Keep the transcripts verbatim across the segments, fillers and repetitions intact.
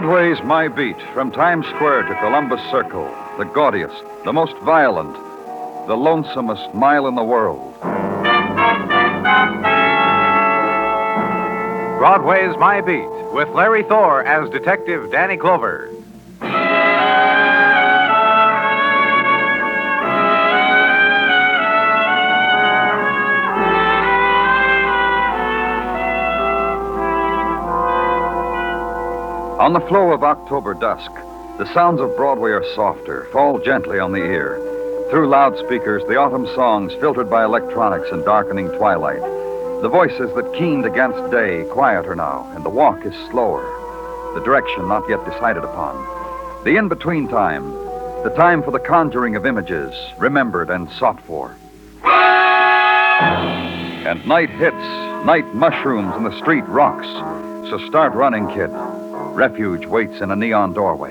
Broadway's My Beat, from Times Square to Columbus Circle, the gaudiest, the most violent, the lonesomest mile in the world. Broadway's My Beat, with Larry Thor as Detective Danny Clover. On the flow of October dusk, the sounds of Broadway are softer, fall gently on the ear. Through loudspeakers, the autumn songs filtered by electronics in darkening twilight. The voices that keened against day, quieter now, and the walk is slower. The direction not yet decided upon. The in-between time, the time for the conjuring of images, remembered and sought for. And night hits, night mushrooms, and the street rocks. So start running, kid. Refuge waits in a neon doorway.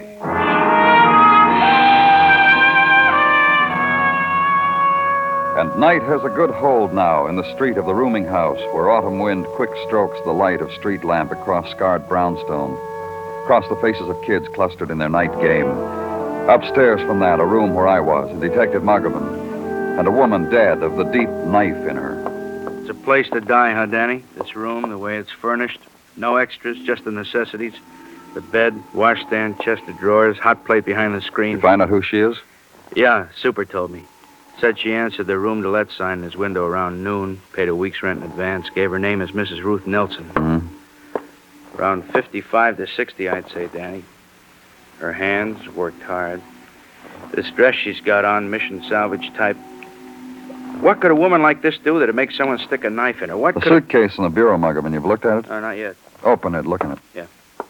And night has a good hold now in the street of the rooming house where autumn wind quick strokes the light of street lamp across scarred brownstone, across the faces of kids clustered in their night game. Upstairs from that, a room where I was, and Detective Muggavan, and a woman dead of the deep knife in her. It's a place to die, huh, Danny? This room, the way it's furnished. No extras, just the necessities. The bed, washstand, chest of drawers, hot plate behind the screen. You find out who she is? Yeah, Super told me. Said she answered the room to let sign in his window around noon, paid a week's rent in advance, gave her name as Missus Ruth Nelson. Mm-hmm. Around fifty-five to sixty, I'd say, Danny. Her hands worked hard. This dress she's got on, mission salvage type. What could a woman like this do that'd make someone stick a knife in her? What The could... suitcase in the bureau, Muggavan. You've looked at it? Oh, not yet. Open it, look in it. Yeah.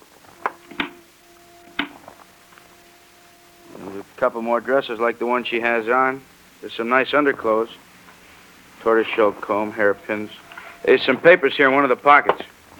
There's a couple more dresses like the one she has on. There's some nice underclothes. Tortoiseshell comb, hairpins. There's some papers here in one of the pockets.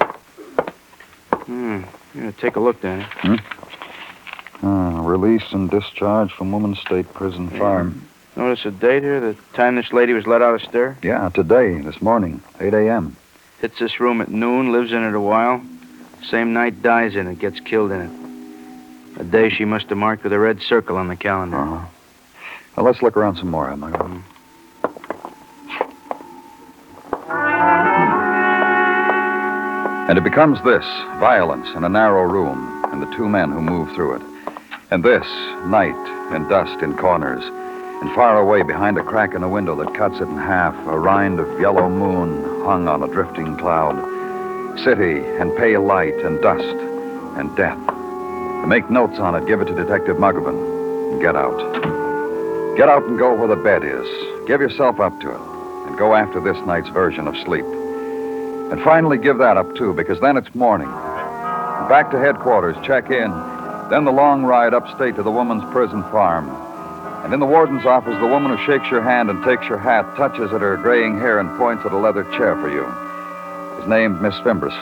Hmm. Yeah, take a look, Danny. Hmm? Ah, release and discharge from Woman's State Prison Farm. Notice a date here, the time this lady was let out of stir? Yeah, today, this morning, eight a.m. Hits this room at noon, lives in it a while. Same night dies in it, gets killed in it. A day she must have marked with a red circle on the calendar. Uh-huh. Well, let's look around some more, Emma. And it becomes this, violence in a narrow room, and the two men who move through it. And this, night and dust in corners, and far away behind a crack in a window that cuts it in half, a rind of yellow moon hung on a drifting cloud. City and pale light and dust and death. To make notes on it, give it to Detective Muggavan, and get out. Get out and go where the bed is. Give yourself up to it, and go after this night's version of sleep. And finally give that up, too, because then it's morning. And back to headquarters, check in. Then the long ride upstate to the woman's prison farm. And in the warden's office, the woman who shakes your hand and takes your hat, touches at her graying hair and points at a leather chair for you. Is named Miss Fimbres.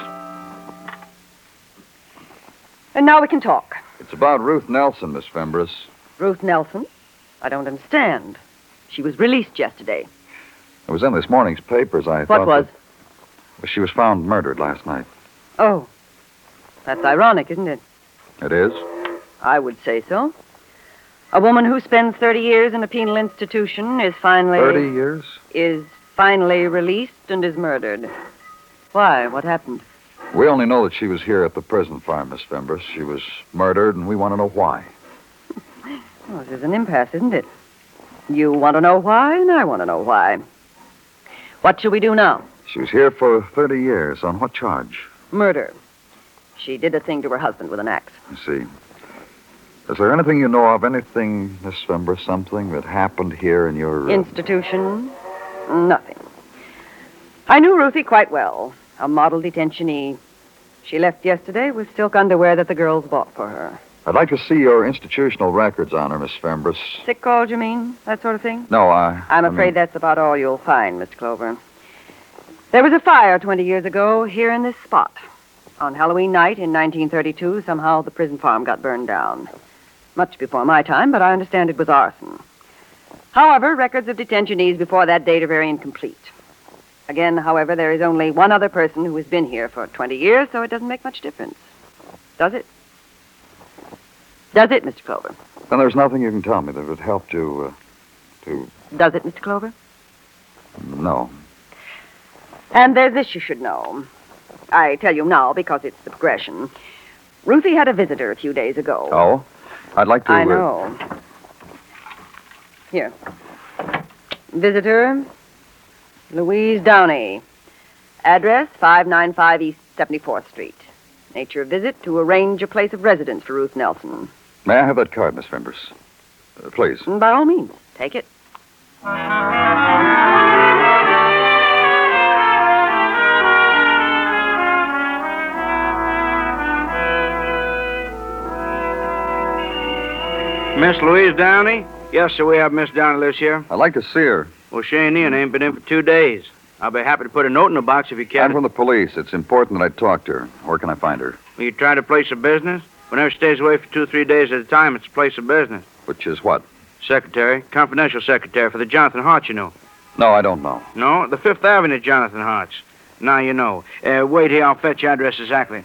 And now we can talk. It's about Ruth Nelson, Miss Fimbres. Ruth Nelson? I don't understand. She was released yesterday. It was in this morning's papers, I What thought. was? That... Well, she was found murdered last night. Oh. That's ironic, isn't it? It is? I would say so. A woman who spends thirty years in a penal institution is finally... Thirty years? Is finally released and is murdered. Why? What happened? We only know that she was here at the prison farm, Miss Fimbres. She was murdered, and we want to know why. Well, this is an impasse, isn't it? You want to know why, and I want to know why. What shall we do now? She was here for thirty years. On what charge? Murder. She did a thing to her husband with an axe. I see. Is there anything you know of, anything, Miss Fimbres, something that happened here in your... Uh... Institution? Nothing. I knew Ruthie quite well. A model detentionee. She left yesterday with silk underwear that the girls bought for her. I'd like to see your institutional records on her, Miss Fimbres. Sick calls, you mean? That sort of thing? No, I... I'm I afraid mean... that's about all you'll find, Mister Clover. There was a fire twenty years ago here in this spot. On Halloween night in nineteen thirty-two, somehow the prison farm got burned down. Much before my time, but I understand it was arson. However, records of detentionees before that date are very incomplete. Again, however, there is only one other person who has been here for twenty years, so it doesn't make much difference. Does it? Does it, Mister Clover? Then there's nothing you can tell me that would help to, uh, to... Does it, Mister Clover? No. And there's this you should know. I tell you now because it's the progression. Ruthie had a visitor a few days ago. Oh? I'd like to... I uh, know. Here. Visitor, Louise Downey. Address, five ninety-five East seventy-fourth Street. Nature of visit, to arrange a place of residence for Ruth Nelson. May I have that card, Miss Fimbers? Uh, please. By all means, take it. Miss Louise Downey? Yes, sir, we have Miss Downey lives here. I'd like to see her. Well, she ain't in. Ain't been in for two days. I'll be happy to put a note in the box if you I'm can. from the police. It's important that I talk to her. Where can I find her? Will you try to place of business? Whenever she stays away for two or three days at a time, it's a place of business. Which is what? Secretary. Confidential secretary for the Jonathan Harts, you know. No, I don't know. No, the Fifth Avenue Jonathan Harts. Now you know. Uh, wait here, I'll fetch your address exactly.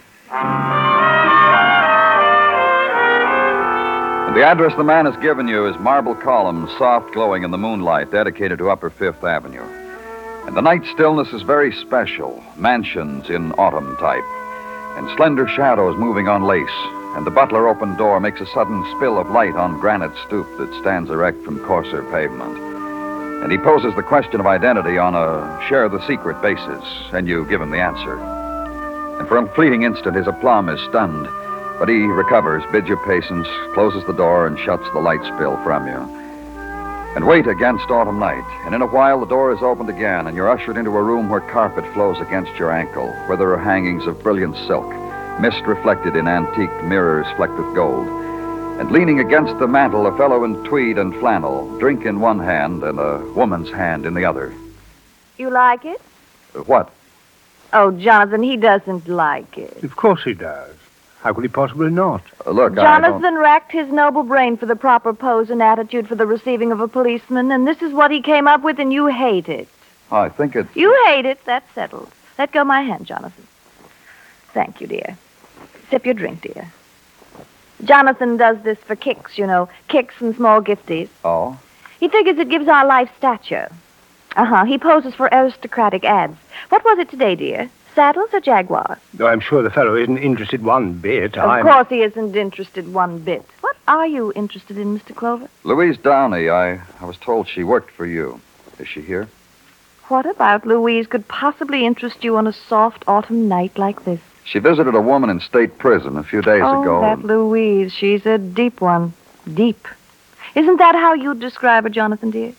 And the address the man has given you is marble columns, soft glowing in the moonlight, dedicated to Upper Fifth Avenue. And the night stillness is very special. Mansions in autumn type. And slender shadows moving on lace. And the butler opened door makes a sudden spill of light on granite stoop that stands erect from coarser pavement. And he poses the question of identity on a share the secret basis, and you give him the answer. And for a fleeting instant, his aplomb is stunned. But he recovers, bids you patience, closes the door, and shuts the light spill from you. And wait against autumn night. And in a while, the door is opened again, and you're ushered into a room where carpet flows against your ankle, where there are hangings of brilliant silk, mist reflected in antique mirrors flecked with gold. And leaning against the mantel, a fellow in tweed and flannel, drink in one hand and a woman's hand in the other. You like it? Uh, what? Oh, Jonathan, he doesn't like it. Of course he does. How could he possibly not? Uh, look, I don't... Jonathan racked his noble brain for the proper pose and attitude for the receiving of a policeman, and this is what he came up with, and you hate it. Oh, I think it's... You hate it. That's settled. Let go my hand, Jonathan. Thank you, dear. Sip your drink, dear. Jonathan does this for kicks, you know, kicks and small gifties. Oh? He figures it gives our life stature. Uh-huh. He poses for aristocratic ads. What was it today, dear? Saddles or Jaguars? Though I'm sure the fellow isn't interested one bit. Of I'm... course he isn't interested one bit. What are you interested in, Mister Clover? Louise Downey, I, I was told she worked for you. Is she here? What about Louise could possibly interest you on a soft autumn night like this? She visited a woman in state prison a few days oh, ago. that Louise. She's a deep one. Deep. Isn't that how you'd describe her, Jonathan, dear?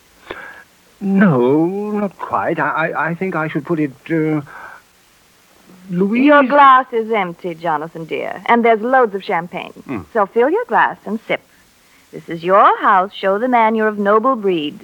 No, not quite. I, I, I think I should put it, uh... Louise... Your glass is empty, Jonathan, dear, and there's loads of champagne. Mm. So fill your glass and sip. This is your house. Show the man you're of noble breed.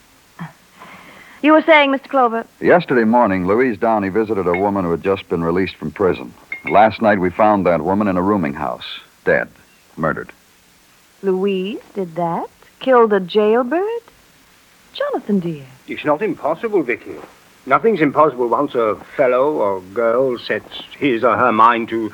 You were saying, Mister Clover? Yesterday morning, Louise Downey visited a woman who had just been released from prison. Last night, we found that woman in a rooming house, dead, murdered. Louise did that? Killed a jailbird? Jonathan, dear. It's not impossible, Vicky. Nothing's impossible once a fellow or girl sets his or her mind to...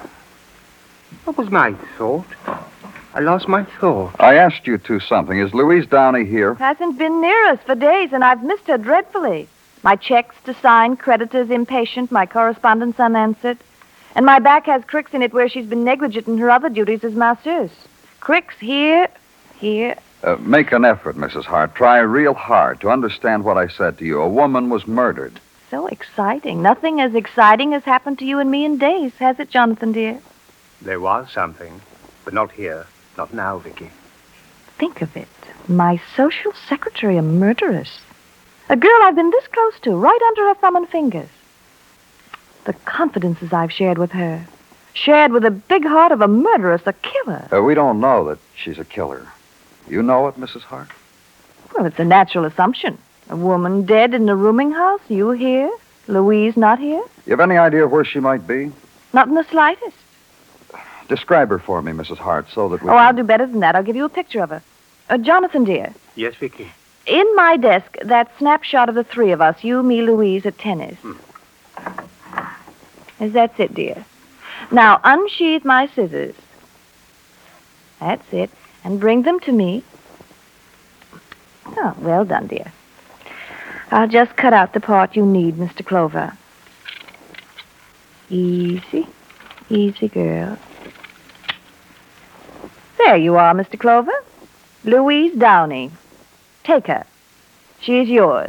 What was my thought? I lost my thought. I asked you two something. Is Louise Downey here? Hasn't been near us for days, and I've missed her dreadfully. My checks to sign, creditors impatient, my correspondence unanswered. And my back has cricks in it where she's been negligent in her other duties as masseuse. Cricks here, here. Uh, make an effort, Missus Hart. Try real hard to understand what I said to you. A woman was murdered. So exciting. Nothing as exciting has happened to you and me in days, has it, Jonathan, dear? There was something, but not here. Not now, Vicky. Think of it. My social secretary, a murderess. A girl I've been this close to, right under her thumb and fingers. The confidences I've shared with her. Shared with the big heart of a murderess, a killer. Uh, we don't know that she's a killer. You know it, Missus Hart? Well, it's a natural assumption. A woman dead in a rooming house, you here, Louise not here? You have any idea where she might be? Not in the slightest. Describe her for me, Missus Hart, so that we Oh, can... I'll do better than that. I'll give you a picture of her. Uh, Jonathan, dear. Yes, Vicky. In my desk, that snapshot of the three of us, you, me, Louise, at tennis. Hmm. Yes, that's it, dear. Now, unsheath my scissors. That's it. And bring them to me. Oh, well done, dear. I'll just cut out the part you need, Mister Clover. Easy. Easy, girl. There you are, Mister Clover. Louise Downey. Take her. She is yours.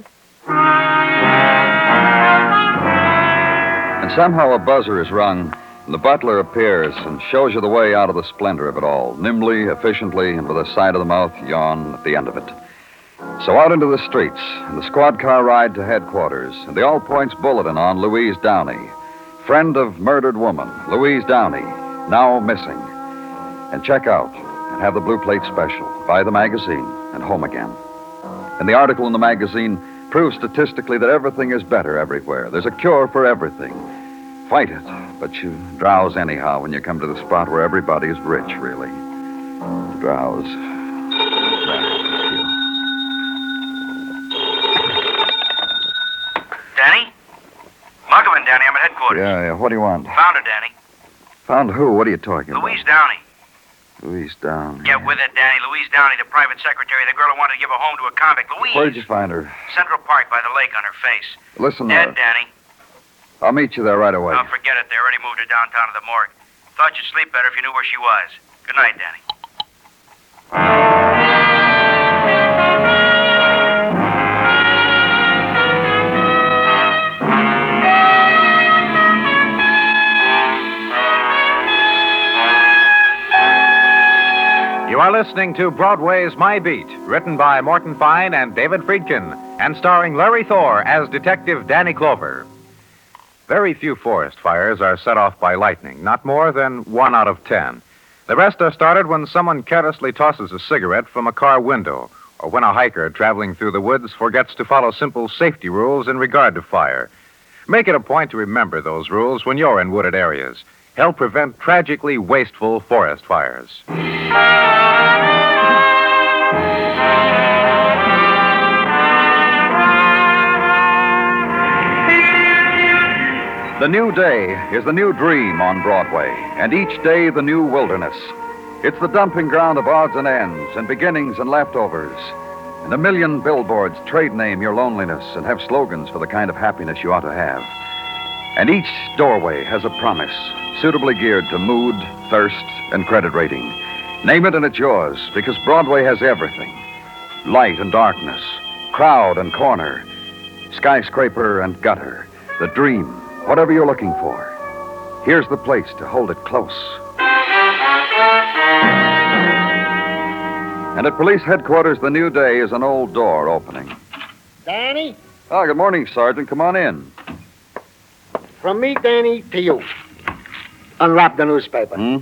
And somehow a buzzer is rung, and the butler appears and shows you the way out of the splendor of it all, nimbly, efficiently, and with a side of the mouth yawn at the end of it. So out into the streets, and the squad car ride to headquarters, and the All Points bulletin on Louise Downey, friend of murdered woman, Louise Downey, now missing. And check out and have the Blue Plate special. Buy the magazine and home again. And the article in the magazine proves statistically that everything is better everywhere. There's a cure for everything. Fight it, but you drowse anyhow when you come to the spot where everybody is rich, really. Drowse. Danny? Muggavan, Danny. I'm at headquarters. Yeah, yeah. What do you want? Found her, Danny. Found who? What are you talking about? Louise Downey. Louise Downey. Get with it, Danny. Louise Downey, the private secretary, the girl who wanted to give a home to a convict. Louise. Where did you find her? Central Park by the lake on her face. Listen, Dead, uh, Danny. I'll meet you there right away. Oh, forget it. They already moved her downtown to the morgue. Thought you'd sleep better if you knew where she was. Good night, Danny. You are listening to Broadway's My Beat, written by Morton Fine and David Friedkin, and starring Larry Thor as Detective Danny Clover. Very few forest fires are set off by lightning, not more than one out of ten. The rest are started when someone carelessly tosses a cigarette from a car window, or when a hiker traveling through the woods forgets to follow simple safety rules in regard to fire. Make it a point to remember those rules when you're in wooded areas. Help prevent tragically wasteful forest fires. The new day is the new dream on Broadway, and each day the new wilderness. It's the dumping ground of odds and ends, and beginnings and leftovers. And a million billboards trade name your loneliness and have slogans for the kind of happiness you ought to have. And each doorway has a promise, suitably geared to mood, thirst, and credit rating. Name it and it's yours, because Broadway has everything. Light and darkness, crowd and corner, skyscraper and gutter, the dream, whatever you're looking for. Here's the place to hold it close. And at police headquarters, the new day is an old door opening. Danny? Oh, good morning, Sergeant. Come on in. From me, Danny, to you. Unwrap the newspaper. Hmm?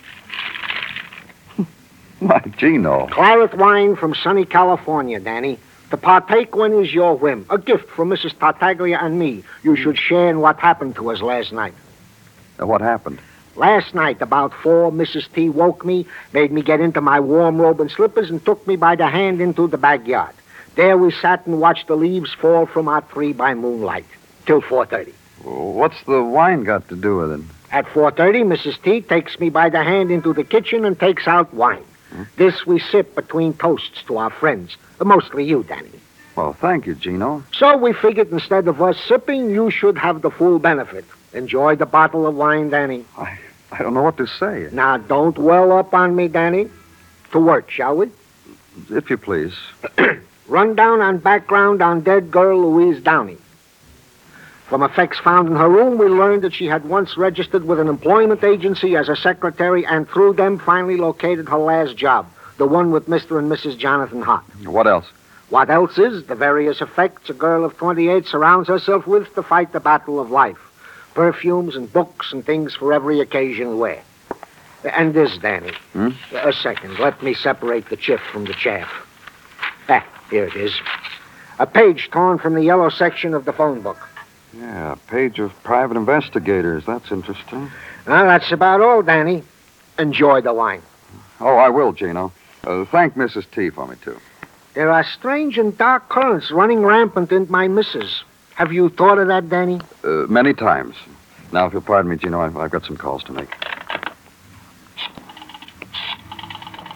My Gino. Claret wine from sunny California, Danny. To partake when is your whim. A gift from Missus Tartaglia and me. You should share in what happened to us last night. Uh, what happened? Last night, about four, Missus T woke me, made me get into my warm robe and slippers, and took me by the hand into the backyard. There we sat and watched the leaves fall from our tree by moonlight. Till four thirty. What's the wine got to do with it? At four thirty, Missus T takes me by the hand into the kitchen and takes out wine. Hmm? This we sip between toasts to our friends. Mostly you, Danny. Well, thank you, Gino. So we figured instead of us sipping, you should have the full benefit. Enjoy the bottle of wine, Danny. I, I don't know what to say. Now, don't well up on me, Danny. To work, shall we? If you please. Rundown on background on dead girl Louise Downey. From effects found in her room, we learned that she had once registered with an employment agency as a secretary and through them finally located her last job, the one with Mister and Missus Jonathan Hart. What else? What else is the various effects a girl of twenty-eight surrounds herself with to fight the battle of life. Perfumes and books and things for every occasion wear. And this, Danny. Hmm? A second. Let me separate the chiff from the chaff. Ah, here it is. A page torn from the yellow section of the phone book. Yeah, a page of private investigators. That's interesting. Well, that's about all, Danny. Enjoy the wine. Oh, I will, Gino. Uh, thank Missus T for me, too. There are strange and dark currents running rampant in my missus. Have you thought of that, Danny? Uh, many times. Now, if you'll pardon me, Gino, I've, I've got some calls to make.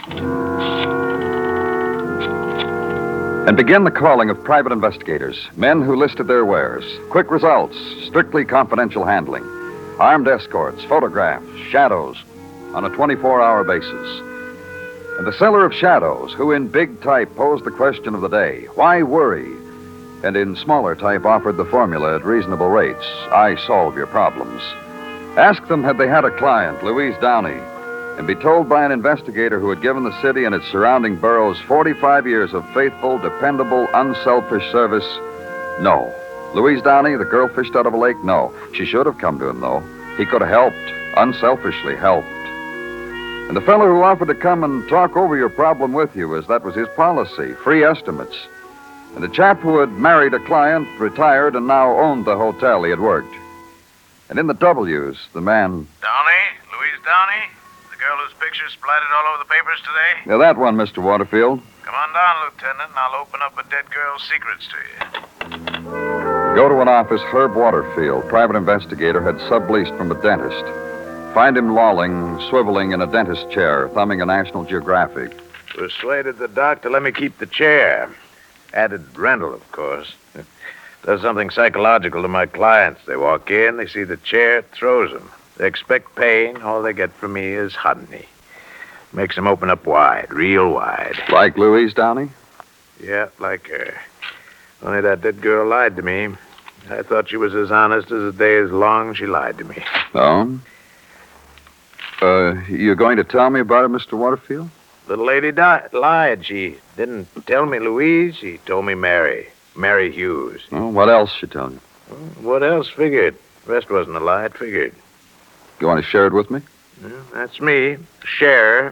And begin the calling of private investigators, men who listed their wares. Quick results, strictly confidential handling, armed escorts, photographs, shadows, on a twenty-four hour basis. And the seller of shadows, who in big type posed the question of the day, why worry? And in smaller type offered the formula at reasonable rates, I solve your problems. Ask them had they had a client, Louise Downey, and be told by an investigator who had given the city and its surrounding boroughs forty-five years of faithful, dependable, unselfish service. No. Louise Downey, the girl fished out of a lake? No. She should have come to him, though. He could have helped, unselfishly helped. And the fellow who offered to come and talk over your problem with you, as that was his policy, free estimates. And the chap who had married a client, retired, and now owned the hotel he had worked. And in the W's, the man... Downey? Louise Downey? The girl whose picture's splattered all over the papers today? Yeah, that one, Mister Waterfield. Come on down, Lieutenant, and I'll open up a dead girl's secrets to you. Go to an office Herb Waterfield, private investigator, had subleased from a dentist. Find him lolling, swiveling in a dentist chair, thumbing a National Geographic. Persuaded the doc to let me keep the chair. Added rental, of course. Does something psychological to my clients. They walk in, they see the chair, it throws them. They expect pain. All they get from me is honey. Makes them open up wide, real wide. Like Louise Downey? Yeah, like her. Only that dead girl lied to me. I thought she was as honest as the day is long. She lied to me. Oh? Uh, you're going to tell me about it, Mister Waterfield? Little lady died, lied. She didn't tell me Louise. She told me Mary. Mary Hughes. Oh, what else she tell you? What else? Figured. The rest wasn't a lie. It figured. You want to share it with me? Well, that's me. Sharer.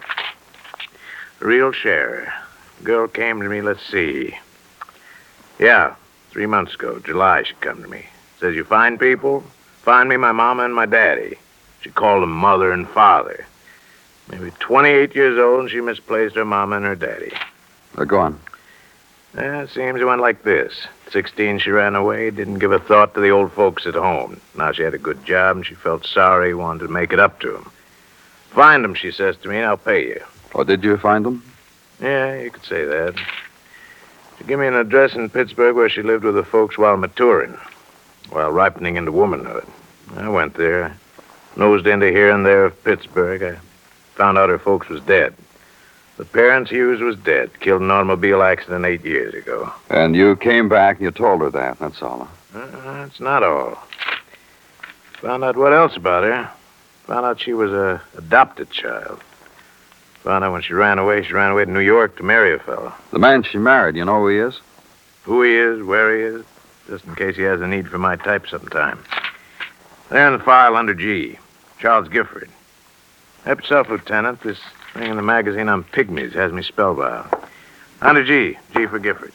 Real sharer. Girl came to me, let's see. Yeah, three months ago. July, she come to me. Says, you find people? Find me my mama and my daddy. She called them mother and father. Maybe twenty-eight years old, and she misplaced her mama and her daddy. Uh, go on. Yeah, it seems it went like this. Sixteen, she ran away, didn't give a thought to the old folks at home. Now she had a good job, and she felt sorry, wanted to make it up to them. Find them, she says to me, and I'll pay you. Oh, did you find them? Yeah, you could say that. She gave me an address in Pittsburgh where she lived with her folks while maturing, while ripening into womanhood. I went there, nosed into here and there of Pittsburgh. I found out her folks was dead. The parents Hughes was dead, killed in an automobile accident eight years ago. And you came back and you told her that, that's all. Uh, that's not all. Found out what else about her. Found out she was a adopted child. Found out when she ran away, she ran away to New York to marry a fellow. The man she married, you know who he is? Who he is, where he is, just in case he has a need for my type sometime. There in the file under G, Charles Gifford. Help yourself, Lieutenant. This thing in the magazine on pygmies has me spellbound. Under G, G for Gifford.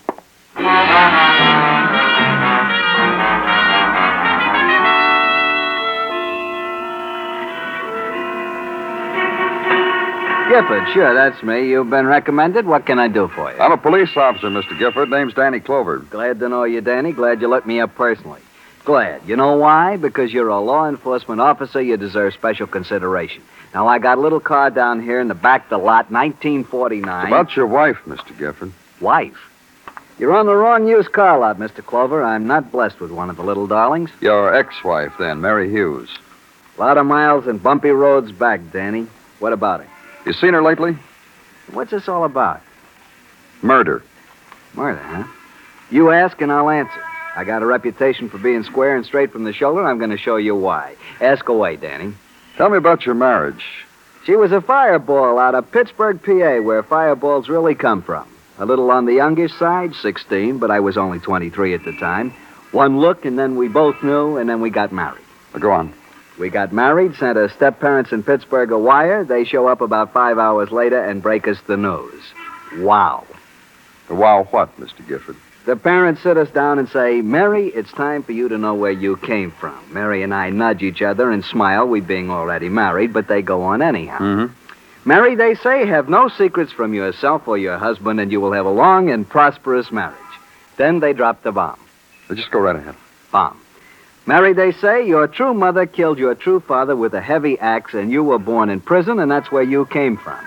Gifford, sure, that's me. You've been recommended. What can I do for you? I'm a police officer, Mister Gifford. Name's Danny Clover. Glad to know you, Danny. Glad you looked me up personally. Glad. You know why? Because you're a law enforcement officer. You deserve special consideration. Now, I got a little car down here in the back of the lot, nineteen forty-nine. About your wife, Mister Gifford. Wife? You're on the wrong used car lot, Mister Clover. I'm not blessed with one of the little darlings. Your ex-wife, then, Mary Hughes. A lot of miles and bumpy roads back, Danny. What about her? You seen her lately? What's this all about? Murder. Murder, huh? You ask and I'll answer. I got a reputation for being square and straight from the shoulder. I'm going to show you why. Ask away, Danny. Tell me about your marriage. She was a fireball out of Pittsburgh, P A, where fireballs really come from. A little on the youngish side, sixteen, but I was only twenty-three at the time. One look, and then we both knew, and then we got married. Well, go on. We got married, sent her step-parents in Pittsburgh a wire. They show up about five hours later and break us the news. Wow. Wow what, Mister Gifford? The parents sit us down and say, Mary, it's time for you to know where you came from. Mary and I nudge each other and smile, we being already married, but they go on anyhow. Mm-hmm. Mary, they say, have no secrets from yourself or your husband, and you will have a long and prosperous marriage. Then they drop the bomb. Well, just go right ahead. Bomb. Mary, they say, your true mother killed your true father with a heavy axe, and you were born in prison, and that's where you came from.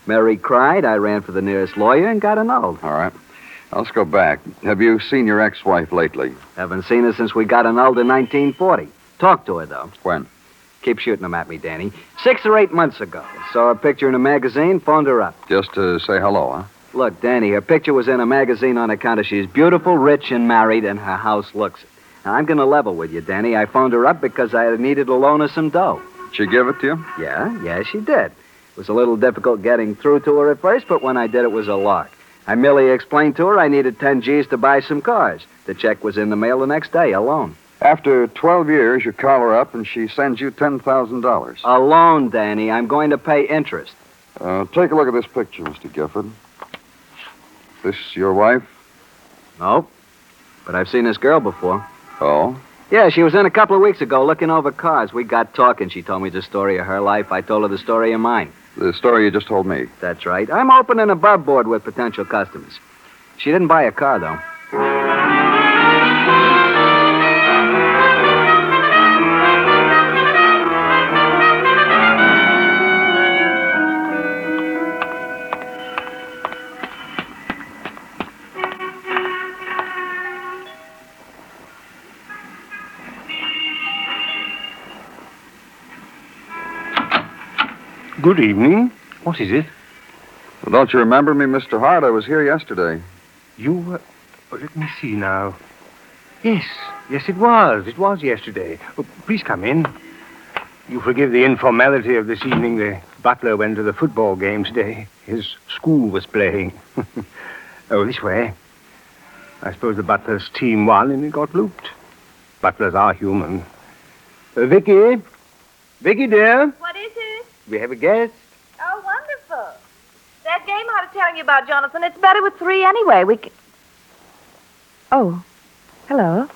Mary cried. I ran for the nearest lawyer and got annulled. All right. Now, let's go back. Have you seen your ex-wife lately? Haven't seen her since we got annulled in nineteen forty. Talked to her, though. When? Keep shooting them at me, Danny. Six or eight months ago. Saw her picture in a magazine, phoned her up. Just to say hello, huh? Look, Danny, her picture was in a magazine on account of she's beautiful, rich, and married, and her house looks it. Now, I'm going to level with you, Danny. I phoned her up because I needed a loan of some dough. She give it to you? Yeah, yeah, she did. It was a little difficult getting through to her at first, but when I did, it was a lark. I merely explained to her I needed ten G's to buy some cars. The check was in the mail the next day, a loan. After twelve years, you call her up and she sends you ten thousand dollars. A loan, Danny. I'm going to pay interest. Uh, take a look at this picture, Mister Gifford. This your wife? Nope. But I've seen this girl before. Oh? Yeah, she was in a couple of weeks ago looking over cars. We got talking. She told me the story of her life. I told her the story of mine. The story you just told me. That's right. I'm opening a above board with potential customers. She didn't buy a car, though. Good evening. What is it? Well, don't you remember me, Mister Hart? I was here yesterday. You, uh, oh, let me see now. Yes, yes, it was. It was yesterday. Oh, please come in. You forgive the informality of this evening. The butler went to the football game today. His school was playing. Oh, this way. I suppose the butler's team won and it got looped. Butlers are human. Uh, Vicky? Vicky, dear? What is it? We have a guest. Oh, wonderful. That game I was telling you about, Jonathan, it's better with three anyway. We can... Oh, hello.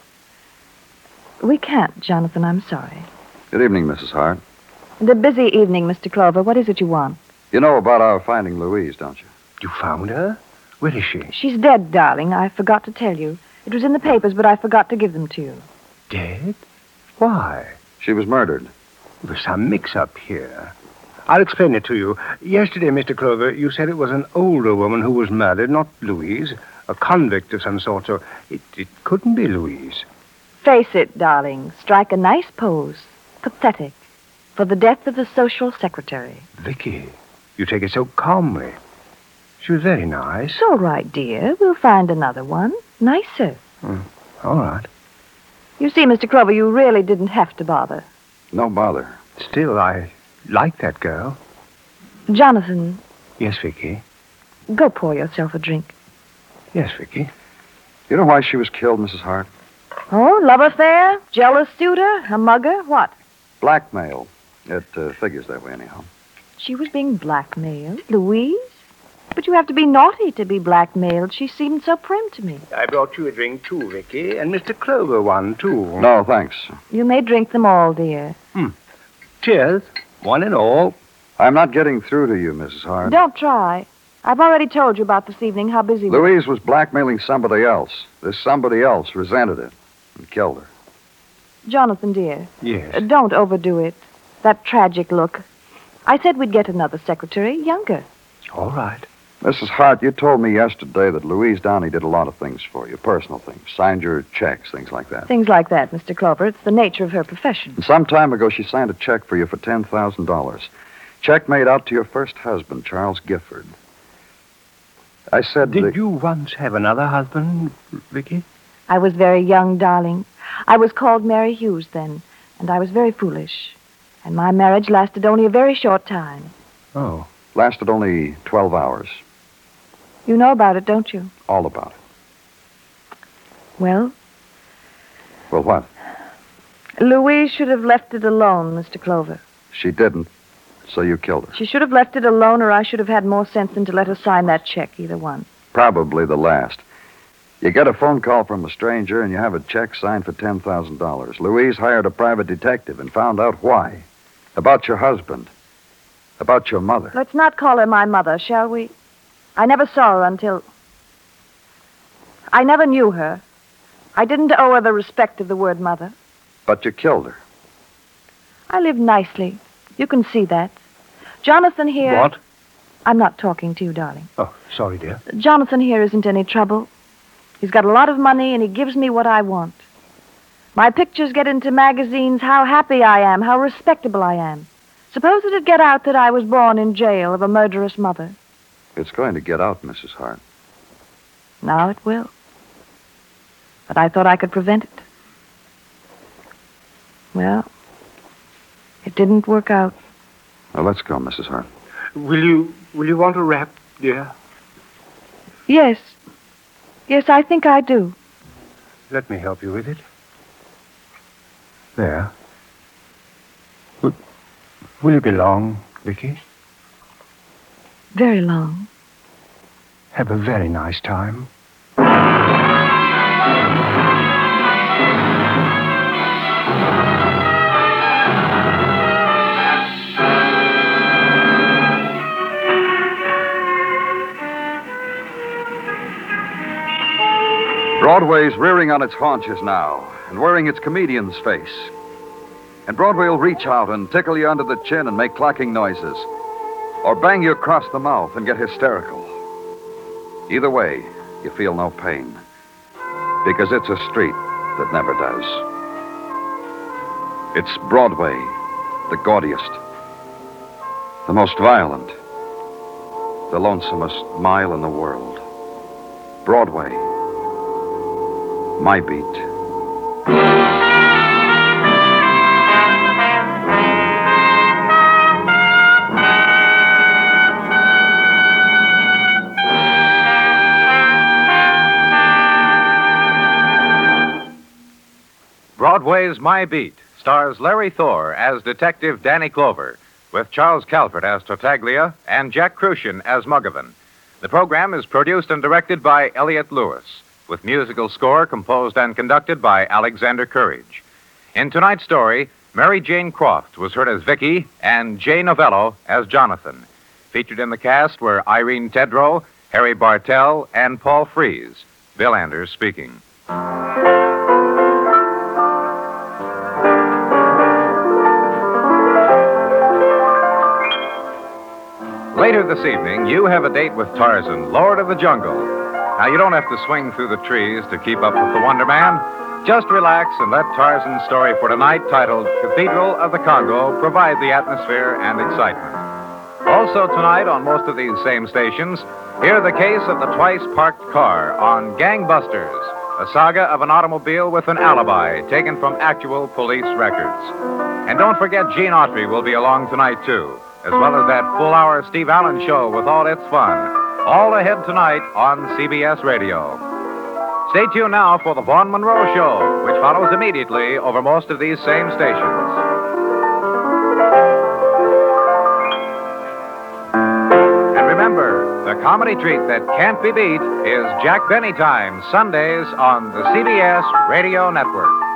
We can't, Jonathan. I'm sorry. Good evening, Missus Hart. The busy evening, Mister Clover. What is it you want? You know about our finding Louise, don't you? You found her? Where is she? She's dead, darling. I forgot to tell you. It was in the papers, but I forgot to give them to you. Dead? Why? She was murdered. There's some mix-up here. I'll explain it to you. Yesterday, Mister Clover, you said it was an older woman who was murdered, not Louise. A convict of some sort, so it, it couldn't be Louise. Face it, darling. Strike a nice pose. Pathetic. For the death of the social secretary. Vicky, you take it so calmly. She was very nice. It's all right, dear. We'll find another one. Nicer. Mm, all right. You see, Mister Clover, you really didn't have to bother. No bother. Still, I like that girl. Jonathan, Yes, Vicky. go pour yourself a drink. Yes, Vicky. You know why she was killed, Missus Hart? Oh, love affair? Jealous suitor? A mugger? What? Blackmail. It uh, figures that way, anyhow. She was being blackmailed? Louise? But you have to be naughty to be blackmailed. She seemed so prim to me. I brought you a drink, too, Vicky, and Mister Clover one, too. No, thanks. You may drink them all, dear. Cheers, one and all. I'm not getting through to you, Missus Hart. Don't try. I've already told you about this evening how busy we were. Louise was blackmailing somebody else. This somebody else resented it and killed her. Jonathan, dear, Yes. uh, don't overdo it. That tragic look. I said we'd get another secretary, younger. All right. Missus Hart, you told me yesterday that Louise Downey did a lot of things for you, personal things, signed your checks, things like that. Things like that, Mister Clover. It's the nature of her profession. And some time ago, she signed a check for you for ten thousand dollars. Check made out to your first husband, Charles Gifford. I said... Did that- you once have another husband, Vicky? I was very young, darling. I was called Mary Hughes then, and I was very foolish. And my marriage lasted only a very short time. Oh. Lasted only twelve hours. You know about it, don't you? All about it. Well, Well, what? Louise should have left it alone, Mister Clover. She didn't, so you killed her. She should have left it alone, or I should have had more sense than to let her sign that check, either one. Probably the last. You get a phone call from a stranger and you have a check signed for ten thousand dollars. Louise hired a private detective and found out why. About your husband. About your mother. Let's not call her my mother, shall we? I never saw her until... I never knew her. I didn't owe her the respect of the word mother. But you killed her. I live nicely. You can see that. Jonathan here... What? I'm not talking to you, darling. Oh, sorry, dear. Jonathan here isn't any trouble. He's got a lot of money, and he gives me what I want. My pictures get into magazines, how happy I am, how respectable I am. Suppose it'd get out that I was born in jail of a murderous mother. It's going to get out, Missus Hart. Now it will. But I thought I could prevent it. Well, it didn't work out. Well, let's go, Missus Hart. Will you will you want a wrap, dear? Yes. Yes, I think I do. Let me help you with it. There. Will, will you be long, Vicky? Very long. Have a very nice time. Broadway's rearing on its haunches now and wearing its comedian's face. And Broadway will reach out and tickle you under the chin and make clacking noises, or bang you across the mouth and get hysterical. Either way, you feel no pain, because it's a street that never does. It's Broadway, the gaudiest, the most violent, the lonesomest mile in the world. Broadway, my beat. Broadway's My Beat stars Larry Thor as Detective Danny Clover, with Charles Calvert as Tartaglia and Jack Crucian as Muggavan. The program is produced and directed by Elliott Lewis, with musical score composed and conducted by Alexander Courage. In tonight's story, Mary Jane Croft was heard as Vicky and Jay Novello as Jonathan. Featured in the cast were Irene Tedrow, Harry Bartell, and Paul Frees. Bill Anders speaking. Later this evening, you have a date with Tarzan, Lord of the Jungle. Now, you don't have to swing through the trees to keep up with the Wonder Man. Just relax and let Tarzan's story for tonight, titled Cathedral of the Congo, provide the atmosphere and excitement. Also tonight, on most of these same stations, hear the case of the twice-parked car on Gangbusters, a saga of an automobile with an alibi taken from actual police records. And don't forget, Gene Autry will be along tonight, too, as well as that full-hour Steve Allen show with all its fun. All ahead tonight on C B S Radio. Stay tuned now for the Vaughn Monroe Show, which follows immediately over most of these same stations. And remember, the comedy treat that can't be beat is Jack Benny Time, Sundays on the C B S Radio Network.